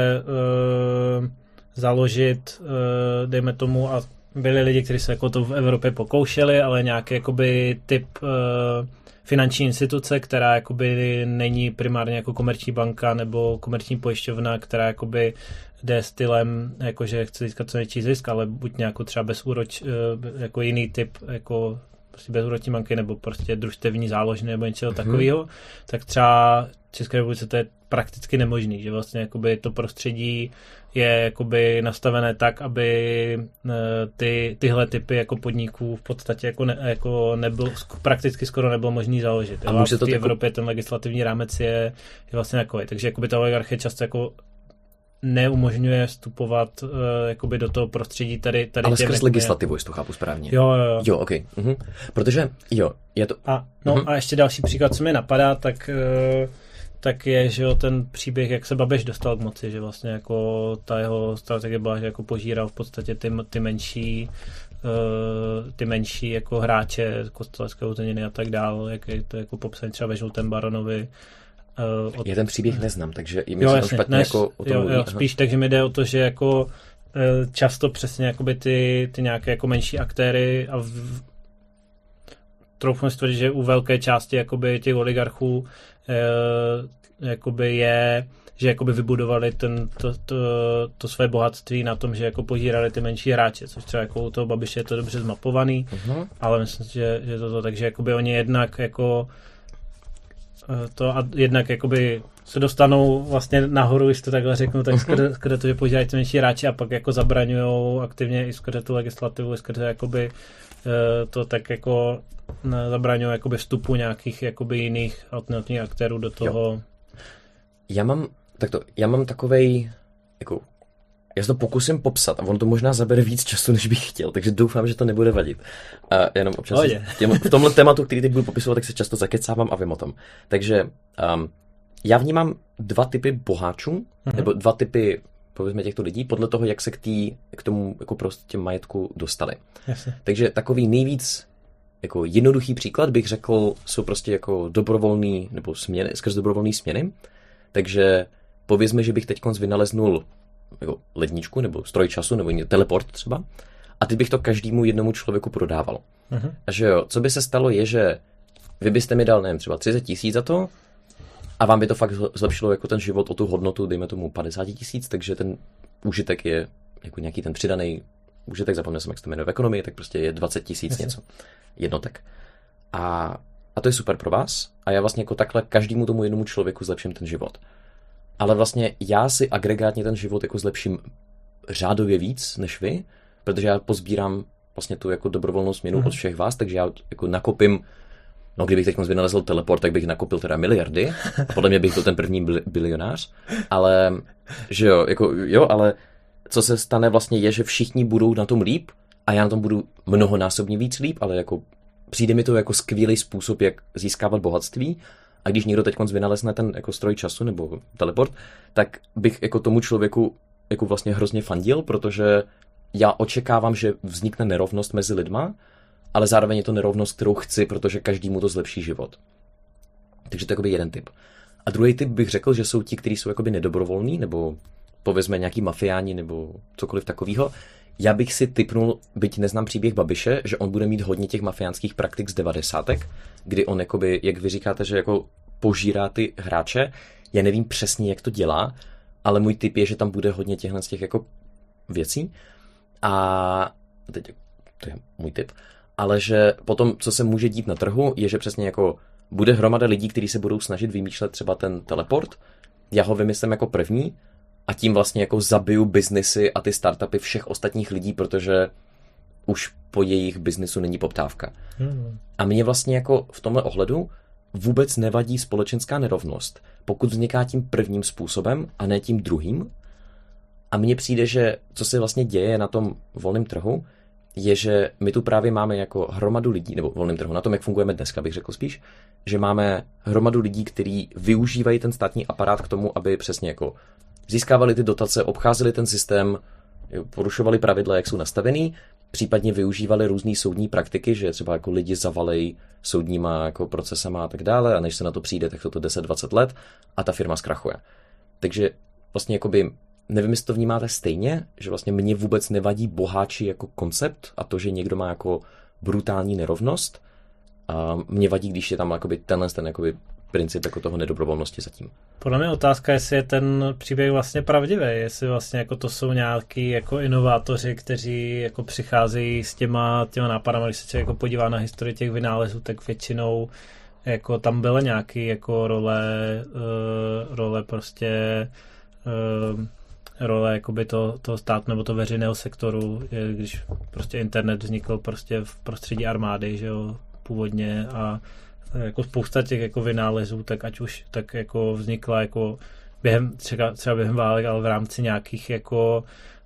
uh, založit, uh, dejme tomu, a byli lidi, kteří se jako to v Evropě pokoušeli, ale nějaký jakoby typ uh, finanční instituce, která jakoby není primárně jako komerční banka nebo komerční pojišťovna, která jakoby jde stylem, jakože chce získat co největší zisk, ale buď nějakou třeba bezúroč, jako jiný typ, jako prostě bezúroční banky nebo prostě družstevní záložny nebo něčeho mm-hmm. takového, tak třeba v České republice to je prakticky nemožný, že vlastně jakoby to prostředí je jakoby nastavené tak, aby ty, tyhle typy jako podniků v podstatě jako, ne, jako nebyl, prakticky skoro nebylo možný založit. A, a v té jako... Evropě ten legislativní rámec je, je vlastně takový. Takže jakoby ta oligarchie často jako neumožňuje vstupovat uh, jakoby do toho prostředí tady, tady ale těm, skrz legislativu, jestli to chápu správně. Jo, jo, jo. Jo, ok. Mhm. Protože, jo, je to... A, no mhm. a ještě další příklad, co mi napadá, tak, uh, tak je, že jo, ten příběh, jak se Babiš dostal k moci, že vlastně jako ta jeho strategie byla, že jako požíral v podstatě ty, ty menší uh, ty menší jako hráče, Kostelecké uzeniny a tak dál, jak je to jako popsaný třeba ve Žlutém baronovi. Uh, od... Já ten příběh neznám, takže i myslím špatně než, jako o tom jo, mluví. jo, spíš, takže mi jde o to, že jako uh, často přesně jakoby ty, ty nějaké jako menší aktéry a v... troufnu si tvrdit, že u velké části jakoby těch oligarchů uh, jakoby je, že jakoby vybudovali ten, to, to, to své bohatství na tom, že jako požírali ty menší hráče, což třeba jako u toho Babiše je to dobře zmapovaný, uh-huh. ale myslím si, že, že to, to takže jakoby oni jednak jako to a jednak jakoby se dostanou vlastně nahoru, když to takhle řeknu, tak skrze, skrze to, že požírají ty menší hráči a pak jako zabraňujou aktivně i skrze tu legislativu, skrze jakoby to tak jako zabraňují jakoby vstupu nějakých jakoby jiných alternativních aktérů do toho. Jo. Já mám takto, já mám takovej jako já se to pokusím popsat a on to možná zabere víc času, než bych chtěl, takže doufám, že to nebude vadit. A jenom občas těm, v tomhle tématu, který teď budu popisovat, tak se často zakecávám a vím o tom. Takže um, já vnímám dva typy boháčů, mm-hmm. nebo dva typy, povězme, těchto lidí, podle toho, jak se k, tý, k tomu jako prostě majetku dostali. Jasně. Takže takový nejvíc jako jednoduchý příklad bych řekl, jsou prostě jako dobrovolný, nebo směny, skrz dobrovolný směny. Takže povězme, že bych teď vynaleznul jako ledničku, nebo stroj času, nebo teleport třeba. A teď bych to každému jednomu člověku prodával. Uh-huh. A že jo, co by se stalo je, že vy byste mi dal, nevím, třeba třicet tisíc za to a vám by to fakt zlepšilo jako ten život o tu hodnotu, dejme tomu padesát tisíc, takže ten užitek je jako nějaký ten přidaný užitek, zapomněl jsem, jak se to jmenuje v ekonomii, tak prostě je dvacet tisíc něco jednotek. A, a to je super pro vás a já vlastně jako takhle každému tomu jednomu člověku zlepším ten život. Ale vlastně já si agregátně ten život jako zlepším řádově víc než vy, protože já pozbírám vlastně tu jako dobrovolnou směnu mm-hmm. od všech vás, takže já jako nakopím, no kdybych teď vynalezl teleport, tak bych nakopil teda miliardy a podle mě bych byl ten první bil- bilionář, ale že jo, jako jo, ale co se stane vlastně je, že všichni budou na tom líp a já na tom budu mnohonásobně víc líp, ale jako přijde mi to jako skvělý způsob, jak získávat bohatství. A když někdo teď vynalezne ten jako stroj času nebo teleport, tak bych jako tomu člověku jako vlastně hrozně fandil, protože já očekávám, že vznikne nerovnost mezi lidma, ale zároveň je to nerovnost, kterou chci, protože každému to zlepší život. Takže to je jakoby jeden typ. A druhý typ bych řekl, že jsou ti, kteří jsou jakoby nedobrovolní, nebo povězme nějaký mafiáni, nebo cokoliv takového. Já bych si tipnul, byť neznám příběh Babiše, že on bude mít hodně těch mafiánských praktik z devadesátek, kdy on jakoby, jak vy říkáte, že jako požírá ty hráče. Já nevím přesně, jak to dělá, ale můj tip je, že tam bude hodně těchhle z těch jako věcí. A teď, to je můj tip. Ale že potom, co se může dít na trhu, je, že přesně jako bude hromada lidí, kteří se budou snažit vymýšlet třeba ten teleport já ho vymyslím jako první a tím vlastně jako zabiju biznesy a ty startupy všech ostatních lidí, protože už po jejich biznesu není poptávka. Hmm. A mě vlastně jako v tomhle ohledu vůbec nevadí společenská nerovnost, pokud vzniká tím prvním způsobem a ne tím druhým. A mně přijde, že co se vlastně děje na tom volném trhu, je, že my tu právě máme jako hromadu lidí, nebo volném trhu, na tom, jak fungujeme dneska, bych řekl spíš, že máme hromadu lidí, kteří využívají ten státní aparát k tomu, aby přesně jako získávali ty dotace, obcházeli ten systém, porušovali pravidla, jak jsou nastavený, případně využívali různé soudní praktiky, že třeba jako lidi zavalejí soudníma jako procesama a tak dále, a než se na to přijde, tak to deset dvacet let a ta firma zkrachuje. Takže vlastně jakoby nevím, jestli to vnímáte stejně, že vlastně mně vůbec nevadí boháči jako koncept a to, že někdo má jako brutální nerovnost. A mě vadí, když je tam jakoby tenhle ten jakoby princip jako toho nedobrovolnosti zatím. Podle mě otázka, jestli je ten příběh vlastně pravdivý, jestli vlastně jako to jsou nějaký jako inovátoři, kteří jako přicházejí s těma, těma nápadama, když se člověk jako podívá na historii těch vynálezů, tak většinou jako tam byly nějaký jako role, uh, role prostě uh, role jakoby to, toho státu nebo toho veřejného sektoru, když prostě internet vznikl prostě v prostředí armády, že jo, původně a jako spousta těch jako vynálezů, tak ať už tak jako vznikla jako během, třeba, třeba během válek, ale v rámci nějakých jako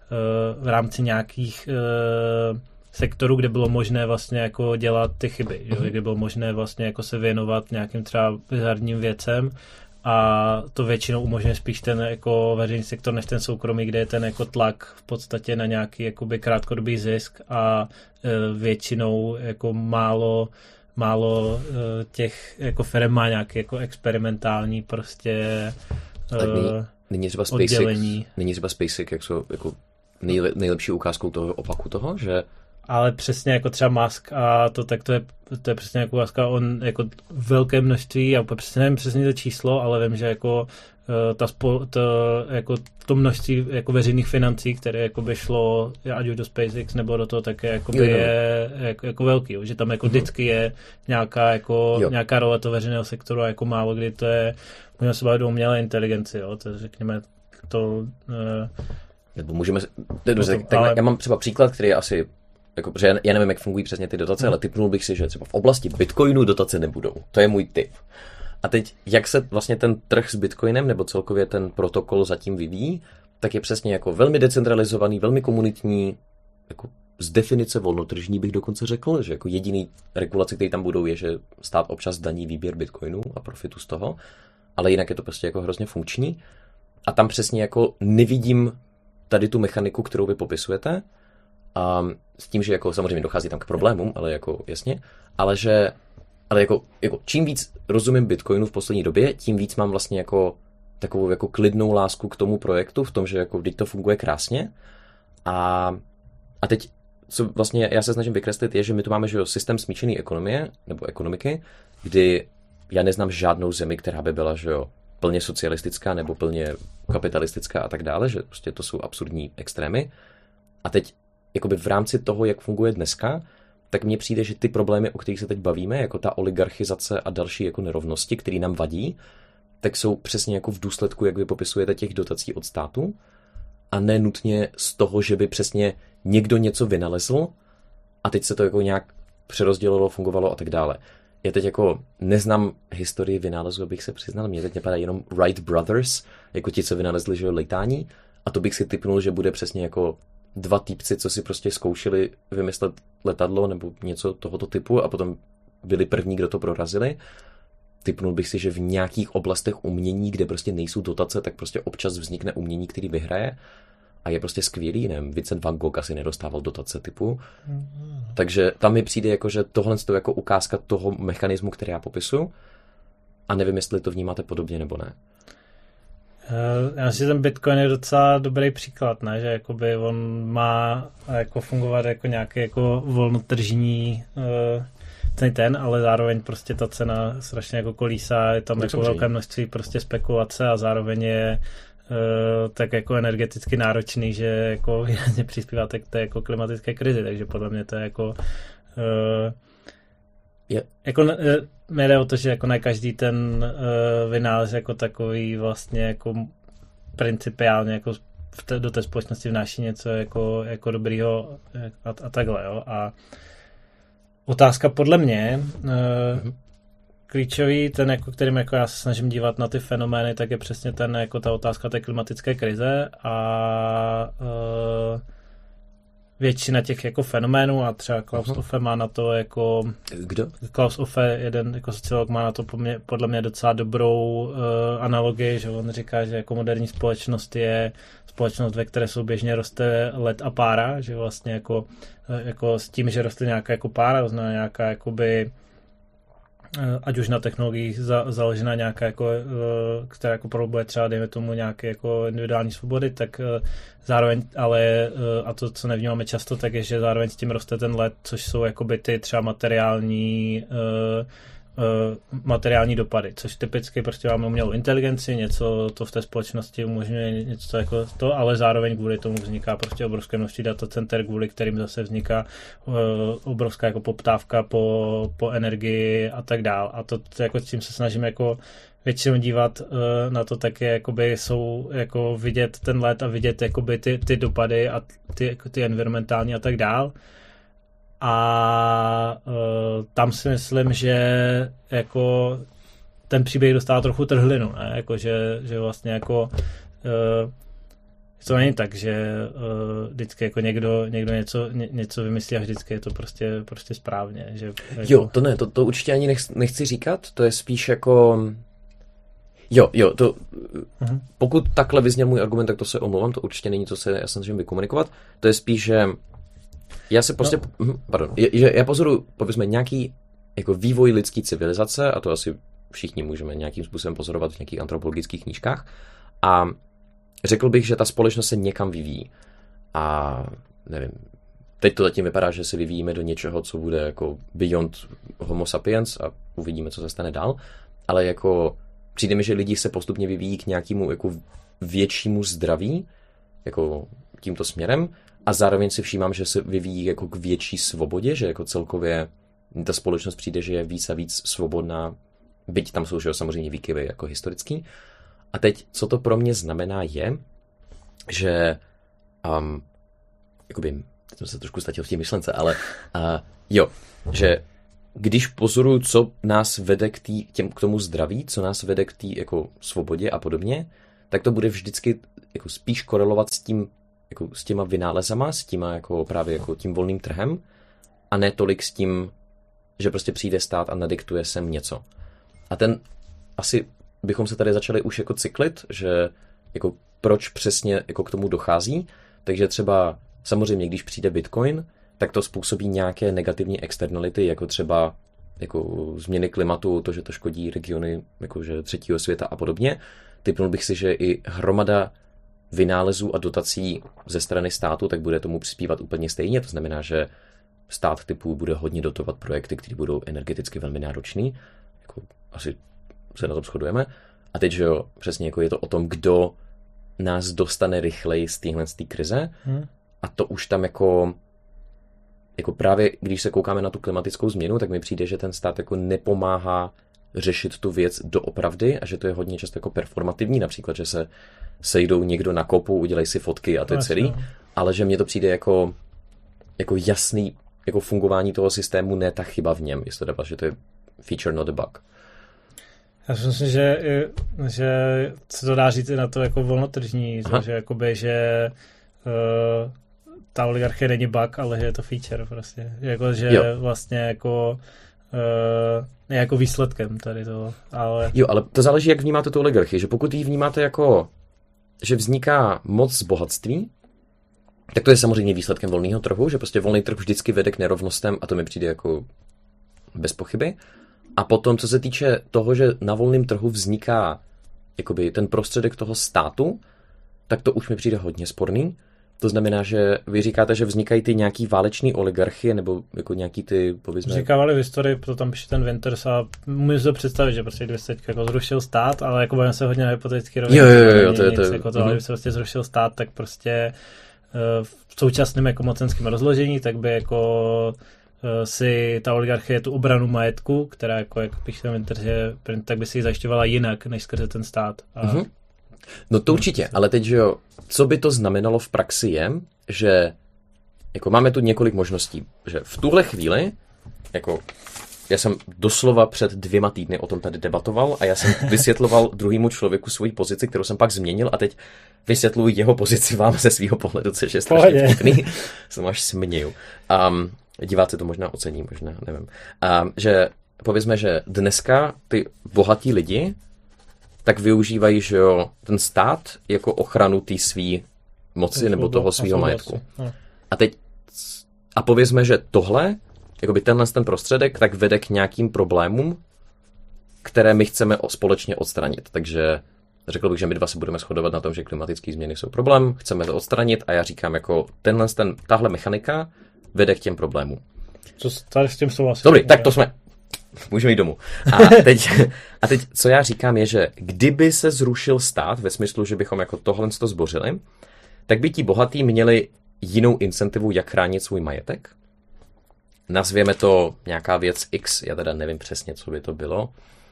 v rámci nějakých sektorů, kde bylo možné vlastně jako dělat ty chyby, že? Kde bylo možné vlastně jako se věnovat nějakým třeba bizarním věcem a to většinou umožňuje spíš ten jako veřejný sektor než ten soukromý, kde je ten jako tlak v podstatě na nějaký jakoby krátkodobý zisk a většinou jako málo málo těch jako firm má nějaký jako experimentální prostě tak není, není třeba oddělení. Není třeba SpaceX jak jsou jako nejle, nejlepší ukázkou toho opaku toho, že ale přesně jako třeba Musk a to, tak to je, to je přesně jako ukázka, on jako velké množství, já přesně nevím přesně to číslo, ale vím, že jako ta spol, to, jako to množství jako veřejných financí, které jako by šlo ať už do SpaceX nebo do toho, tak je, jako by je jako, jako velký, že tam jako mm-hmm. vždycky je nějaká, jako, nějaká role toho veřejného sektoru a jako málo kdy to je, můžeme se bavit o umělé inteligenci, jo, to řekněme to... Uh, nebo můžeme... Dobře, tak, tak ale... já mám třeba příklad, který je asi jako, protože já nevím, jak fungují přesně ty dotace, hmm. ale tipnul bych si, že třeba v oblasti Bitcoinu dotace nebudou. To je můj tip. A teď, jak se vlastně ten trh s Bitcoinem nebo celkově ten protokol zatím vyvíjí, tak je přesně jako velmi decentralizovaný, velmi komunitní, jako z definice volnotržní bych dokonce řekl, že jako jediný regulace, které tam budou, je, že stát občas daní výběr Bitcoinů a profitu z toho, ale jinak je to prostě jako hrozně funkční. A tam přesně jako nevidím tady tu mechaniku, kterou vy popisujete, a s tím, že jako samozřejmě dochází tam k problémům, ale jako jasně, ale že ale jako, jako čím víc rozumím Bitcoinu v poslední době, tím víc mám vlastně jako takovou jako klidnou lásku k tomu projektu v tom, že jako teď to funguje krásně a, a teď co vlastně já se snažím vykreslit je, že my tu máme že jo, systém smíšené ekonomie nebo ekonomiky, kdy já neznám žádnou zemi, která by byla že jo, plně socialistická nebo plně kapitalistická a tak dále, že prostě to jsou absurdní extrémy a teď jakoby v rámci toho, jak funguje dneska, tak mně přijde, že ty problémy, o kterých se teď bavíme, jako ta oligarchizace a další jako nerovnosti, které nám vadí, tak jsou přesně jako v důsledku, jak vy popisujete, těch dotací od státu a ne nutně z toho, že by přesně někdo něco vynalezl a teď se to jako nějak přerozdělilo, fungovalo a tak dále. Já teď jako neznám historii vynálezu, abych se přiznal, mě teď napadá jenom Wright Brothers, jako ti, co vynalezli, že jo, letání a to bych si tipnul, že bude přesně jako dva týpci, co si prostě zkoušeli vymyslet letadlo nebo něco tohoto typu a potom byli první, kdo to prorazili. Tipnul bych si, že v nějakých oblastech umění, kde prostě nejsou dotace, tak prostě občas vznikne umění, který vyhraje a je prostě skvělý, nevím, Vincent van Gogh asi nedostával dotace typu. Mm-hmm. Takže tam mi přijde jako, že tohle je jako ukázka toho mechanismu, který já popisuju a nevím, jestli to vnímáte podobně nebo ne. Já myslím, že ten Bitcoin je docela dobrý příklad, ne? Že jakoby on má jako fungovat jako nějaký jako volnotržní uh, ten, ten, ale zároveň prostě ta cena strašně jako kolísá, je tam no, jako velké množství prostě spekulace a zároveň je uh, tak jako energeticky náročný, že jako výrazně přispívá k té jako klimatické krizi, takže podle mě to je jako uh, Je. Jako mi jde o to, že jako ne každý ten uh, vynález jako takový vlastně jako principiálně jako v te, do té společnosti vnáší něco jako, jako dobrýho a, a takhle, jo. A otázka podle mě uh, mm-hmm. klíčový, ten, jako, kterým jako já se snažím dívat na ty fenomény, tak je přesně ten, jako ta otázka té klimatické krize a uh, většina těch jako fenoménů a třeba Klaus uh-huh. Offe má na to jako... Kdo? Klaus Offe, jeden jako sociolog, má na to podle mě docela dobrou uh, analogii, že on říká, že jako moderní společnost je společnost, ve které souběžně roste led a pára, že vlastně jako, jako s tím, že roste nějaká jako pára, to znamená nějaká jakoby ať už na technologiích za, založená nějaká, jako, která jako probuje třeba, dejme tomu, nějaké jako individuální svobody, tak zároveň, ale a to, co nevnímáme často, tak je, že zároveň s tím roste ten led, což jsou jakoby ty třeba materiální materiální dopady, což typicky prostě máme umělou inteligenci, něco to v té společnosti umožňuje něco jako to, ale zároveň kvůli tomu vzniká prostě obrovské množství datacenter, kvůli kterým zase vzniká uh, obrovská jako poptávka po, po energii a tak dál. A to, to jako s tím se snažím jako většinou dívat uh, na to, tak je jakoby jsou jako vidět ten let a vidět jakoby ty, ty dopady a ty, jako ty environmentální a tak dál. A uh, tam si myslím, že jako ten příběh dostává trochu trhlinu, ne? Jako, že, že vlastně jako uh, to není tak, že uh, vždycky jako někdo, někdo něco, ně, něco vymyslí a vždycky je to prostě, prostě správně. Že, jako... Jo, to ne, to, to určitě ani nechci, nechci říkat, to je spíš jako... Jo, jo, to, uh-huh. pokud takhle vyzněl můj argument, tak to se omlouvám, to určitě není, co se já se snažím vykomunikovat, to je spíš, že já se prostě, no. pardon, že já pozoruju, povězme, nějaký jako vývoj lidské civilizace, a to asi všichni můžeme nějakým způsobem pozorovat v nějakých antropologických knížkách, a řekl bych, že ta společnost se někam vyvíjí. A nevím, teď to zatím vypadá, že se vyvíjíme do něčeho, co bude jako beyond homo sapiens a uvidíme, co se stane dál, ale jako přijde mi, že lidi se postupně vyvíjí k nějakému jako většímu zdraví, jako tímto směrem, a zároveň si všímám, že se vyvíjí jako k větší svobodě, že jako celkově ta společnost přijde, že je víc a víc svobodná, byť tam jsou že samozřejmě výkyvy jako historický. A teď, co to pro mě znamená, je, že um, jakoby, teď jsem se trošku ztratil v té myšlence, ale uh, jo, že když pozoruju, co nás vede k, tý, těm, k tomu zdraví, co nás vede k té jako svobodě a podobně, tak to bude vždycky jako spíš korelovat s tím, jako s těma vynálezama, s těma jako právě jako tím volným trhem, a ne tolik s tím, že prostě přijde stát a nadiktuje sem něco. A ten asi bychom se tady začali už jako cyklit, že jako proč přesně jako k tomu dochází, takže třeba samozřejmě, když přijde Bitcoin, tak to způsobí nějaké negativní externality, jako třeba jako změny klimatu, to, že to škodí regiony jakože třetího světa a podobně. Typnul bych si, že i hromada vynálezů a dotací ze strany státu, tak bude tomu přispívat úplně stejně. To znamená, že stát typu bude hodně dotovat projekty, které budou energeticky velmi náročný. Jako asi se na tom shodujeme. A teď, že jo, přesně jako je to o tom, kdo nás dostane rychleji z téhle z té krize. Hmm. A to už tam jako, jako právě, když se koukáme na tu klimatickou změnu, tak mi přijde, že ten stát jako nepomáhá řešit tu věc doopravdy a že to je hodně často jako performativní, například, že se sejdou někdo na kopu, udělají si fotky a to je celý, ale že mně to přijde jako, jako jasný jako fungování toho systému, ne ta chyba v něm, jestli to dá, že to je feature, not a bug. Já si myslím, že, že se to dá říct i na to jako volnotržní, to, že, jakoby, že uh, ta oligarchie není bug, ale že je to feature prostě. Jako, že jo. Vlastně jako uh, je jako výsledkem tady toho. Ale... Jo, ale to záleží, jak vnímáte tu oligarchii, že pokud ji vnímáte jako, že vzniká moc z bohatství, tak to je samozřejmě výsledkem volného trhu, že prostě volný trh vždycky vede k nerovnostem a to mi přijde jako bez pochyby. A potom, co se týče toho, že na volném trhu vzniká jakoby ten prostředek toho státu, tak to už mi přijde hodně sporný. To znamená, že vy říkáte, že vznikají ty nějaký váleční oligarchie, nebo jako nějaký ty, povězme... Říkávali v historii, to tam píše ten Winters a můžu si to představit, že prostě kdyby se teď jako zrušil stát, ale jako budeme se hodně na hypotetický rovině. Jo, jo, jo, to je to. Jako to uh-huh. Kdyby se prostě zrušil stát, tak prostě uh, v současném jako mocenském rozložení, tak by jako si ta oligarchie tu obranu majetku, která jako, jak píše v interže, tak by si ji zajišťovala jinak, než skrze ten stát. A... Mm-hmm. No to určitě, ale teď, že jo, co by to znamenalo v praxi je, že jako máme tu několik možností, že v tuhle chvíli, jako já jsem doslova před dvěma týdny o tom tady debatoval a já jsem vysvětloval druhému člověku svoji pozici, kterou jsem pak změnil a teď vysvětluji jeho pozici vám ze svého pohledu, což je strašně vtipný. Jsem až směju. Um, diváci to možná ocení, možná, nevím. Um, že povězme, že dneska ty bohatí lidi tak využívají, že jo, ten stát jako ochranu té svý moci nebo toho svého majetku. A teď a povězme, že tohle jakoby tenhle ten prostředek tak vede k nějakým problémům, které my chceme společně odstranit. Takže řekl bych, že my dva se budeme shodovat na tom, že klimatické změny jsou problém, chceme to odstranit a já říkám, jako tenhle ten, tahle mechanika vede k těm problémům. Co tady s tím souhlasím? Dobrý, tak to jsme, můžeme jít domů. A teď, a teď, co já říkám, je, že kdyby se zrušil stát, ve smyslu, že bychom jako tohle to zbořili, tak by ti bohatí měli jinou incentivu, jak chránit svůj majetek. Nazvěme to nějaká věc X, já teda nevím přesně, co by to bylo.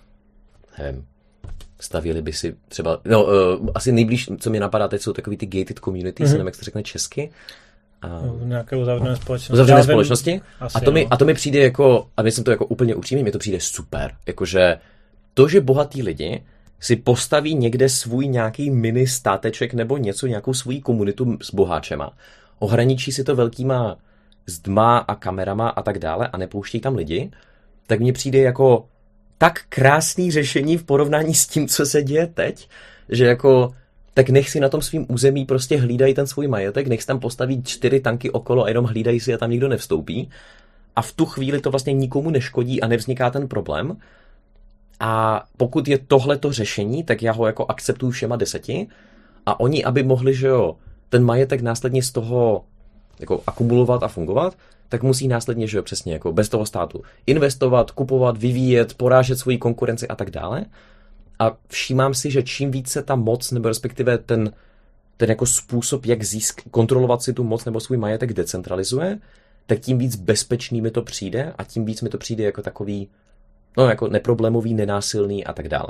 Nevím, stavěli by si třeba, no uh, asi nejblíž, co mi napadá teď, jsou takový ty gated communities, mm-hmm. nevím, jak se řekne česky. Uh, nějaké uzavřené společnosti. Uzavřené společnosti. Asi, a, to mi, no. a to mi přijde jako, a myslím to jako úplně upřímně, mi to přijde super. Jakože to, že bohatí lidi si postaví někde svůj nějaký mini státeček nebo něco, nějakou svou komunitu s boháčema, ohraničí si to velkýma zdma a kamerama a tak dále a nepouští tam lidi, tak mně přijde jako tak krásný řešení v porovnání s tím, co se děje teď, že jako tak nech si na tom svým území prostě hlídají ten svůj majetek, nech si tam postaví čtyři tanky okolo a jenom hlídají si a tam nikdo nevstoupí a v tu chvíli to vlastně nikomu neškodí a nevzniká ten problém. A pokud je tohleto řešení, tak já ho jako akceptuju všema deseti a oni, aby mohli, že jo, ten majetek následně z toho jako akumulovat a fungovat, tak musí následně, že jo, přesně jako bez toho státu investovat, kupovat, vyvíjet, porážet svoji konkurenci a tak dále. A všímám si, že čím více ta moc, nebo respektive ten, ten jako způsob, jak získ, kontrolovat si tu moc nebo svůj majetek decentralizuje, tak tím víc bezpečný mi to přijde a tím víc mi to přijde jako takový, no jako neproblémový, nenásilný a tak dále.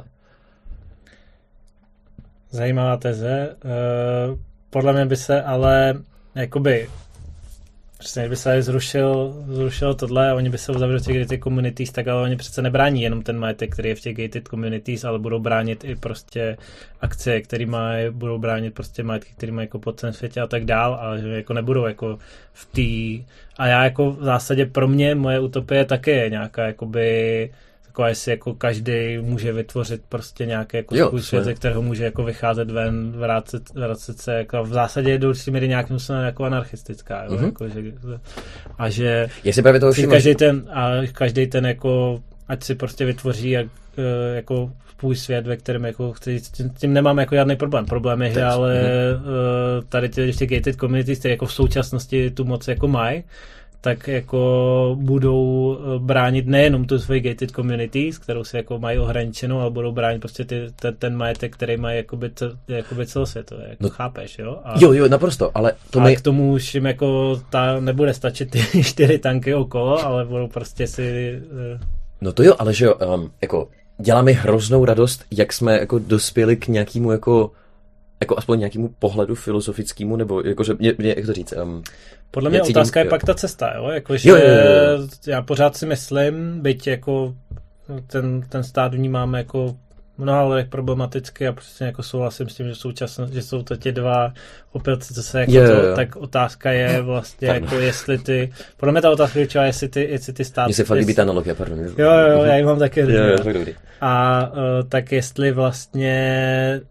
Zajímavá teze. Podle mě by se ale jakoby přesně, kdyby se zrušil, zrušil tohle a oni by se uzavřeli těch gated communities, tak ale oni přece nebrání jenom ten majetek, který je v těch gated communities, ale budou bránit i prostě akcie, které mají, budou bránit prostě majetky, které mají jako po celém světě a tak dál, ale že jako nebudou jako v té. A já jako v zásadě pro mě, moje utopie taky je nějaká jakoby taková, jestli jako každý může vytvořit prostě nějaké jako jo, svůj svět, ze kterého může jako vycházet ven, vracet, vracet se, jako v zásadě je do určitě míry nějakým způsobem jako anarchistická, jo, mm-hmm. jako, že, a že jestli právě toho každý ten, a každý ten jako, ať si prostě vytvoří jak, jako svůj svět, ve kterém jako chci, tím nemám jako žádný problém. Problém je, že ale mm-hmm. tady ty, ty gated communities, které jako v současnosti tu moc jako mají, tak jako budou bránit nejenom tu svoji gated communities, kterou si jako mají ohraničenou, ale budou bránit prostě ty, ten, ten majetek, který mají jakoby, jakoby celosvětově, jako no, chápeš, jo? A, jo, jo, naprosto, ale to a my... k tomu už jim jako ta, nebude stačit ty čtyři tanky okolo, ale budou prostě si... No to jo, ale že jo, um, jako dělá mi hroznou radost, jak jsme jako dospěli k nějakému jako jako aspoň nějakému pohledu filozofickému, nebo jakože, mě, mě, jak to říct? Um, Podle mě otázka cítím, je jo. pak ta cesta, jo? Jakože jo, jo, jo. já pořád si myslím, byť jako ten, ten stát vnímáme jako mnoha lidech problematicky a prostě jako souhlasím s tím, že současně, že jsou to ti dva opilci, co se jako jo, to, jo. tak otázka je vlastně jako jestli ty, podle mě ta otázka je, jestli ty, jestli ty státy... Mně se fakt líbí ta analogie, pardon. Jo, jo, já ji mám taky. Jo, jo, jo, a uh, tak jestli vlastně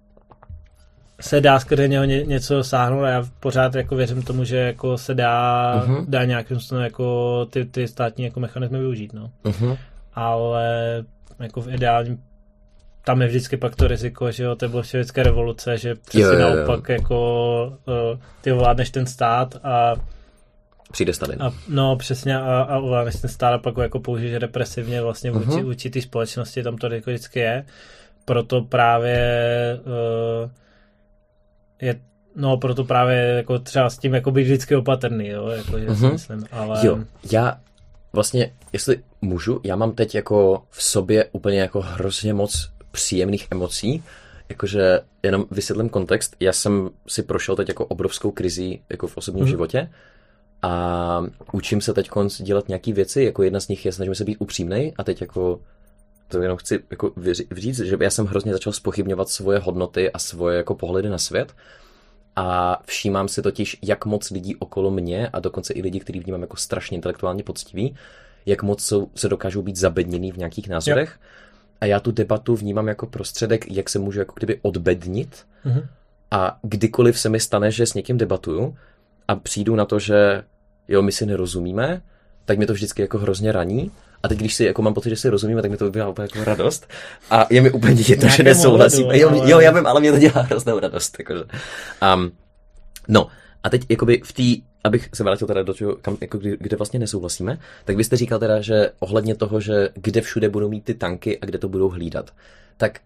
se dá skrze něho ně, něco sáhnout a já pořád jako věřím tomu, že jako se dá, uh-huh. dá nějakým způsobem jako ty, ty státní jako mechanismy využít, no. Uh-huh. Ale jako v ideálním tam je vždycky pak to riziko, že jo, té bolševické revoluce, že přesně jo, jo, jo. naopak jako uh, ty ovládneš ten stát a přijde Stalin. A, no přesně a, a ovládneš ten stát a pak ho jako použiješ represivně vlastně vůči, uh-huh. vůči té společnosti, tam to riziko vždycky je. Proto právě uh, je, no proto právě jako třeba s tím jako být vždycky opatrný, jo, jako že uh-huh. si myslím, ale... Jo, já, vlastně, jestli můžu, já mám teď jako v sobě úplně jako hrozně moc příjemných emocí, jakože jenom vysvětlím kontext, já jsem si prošel teď jako obrovskou krizi jako v osobním mm. životě a učím se teď dělat nějaký věci, jako jedna z nich je, snažím se být upřímnej a teď jako to jenom chci jako říct, že já jsem hrozně začal zpochybňovat svoje hodnoty a svoje jako pohledy na svět a všímám si totiž, jak moc lidí okolo mě a dokonce i lidi, který vnímám jako strašně intelektuálně poctiví, jak moc jsou, se dokážou být zabedněný v nějakých názorech. Yep. A já tu debatu vnímám jako prostředek, jak se můžu jako kdyby odbednit mm-hmm. a kdykoliv se mi stane, že s někým debatuju a přijdu na to, že jo, my si nerozumíme, tak mě to vždycky jako hrozně raní. A teď, když si jako mám pocit, že si rozumíme, tak mi to udělá úplně jako radost. A je mi úplně jedno, že nesouhlasíme. Jo, ale... jo, já vím, ale mě to dělá hroznou radost. Jakože. Um, no, a teď jakoby v té, abych se vrátil teda do toho, kam, jako kdy, kde vlastně nesouhlasíme, tak vy jste říkal teda, že ohledně toho, že kde všude budou mít ty tanky a kde to budou hlídat. Tak